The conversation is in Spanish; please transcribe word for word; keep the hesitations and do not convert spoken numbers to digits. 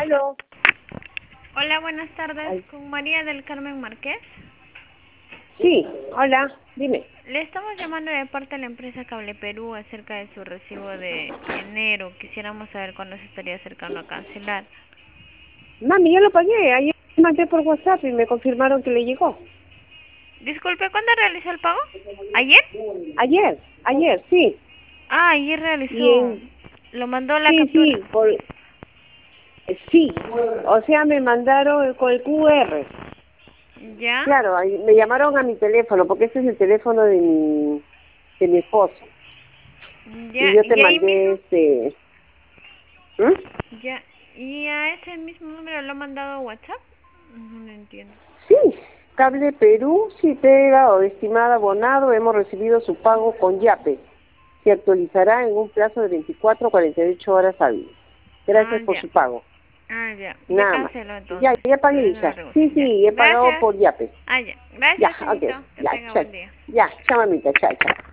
Aló. Hola, buenas tardes. Ay, Con María del Carmen Márquez. sí, hola, dime. Le estamos llamando de parte de la empresa Cable Perú acerca de su recibo de enero. Quisiéramos saber cuándo se estaría acercando a cancelar. Mami, ya lo pagué. Ayer mandé por WhatsApp y me confirmaron que le llegó. Disculpe, ¿cuándo realizó el pago? ¿Ayer? Ayer, ayer, sí. Ah, ayer Y realizó. en, Lo mandó la sí, captura. sí, por, sí. O sea, me mandaron con el Q R. ¿Ya? Claro, ahí me llamaron a mi teléfono, porque este es el teléfono de mi, de mi esposo. Y ¿Ya? yo te ¿Y ahí mandé mismo? este... ¿Mm? ¿Ya? ¿Y a ese mismo número lo ha mandado a WhatsApp? No lo entiendo. Sí, Cable Perú, sí, pega, estimada abonado, hemos recibido su pago con YAPE. Se actualizará en un plazo de veinticuatro a cuarenta y ocho horas hábiles. Ah, Gracias por ya. su pago. Ah, ya. Ya Nada más. canceló Ya, entonces. ya Por pagué, eso lo hija. rehusé. Sí, Ya. sí, he pagado Gracias. por YAPE. Ah, ya. Ya, Gracias, ok. señorito. Que Ya, tenga chao. buen día. Ya, chao, mamita, chao, chao.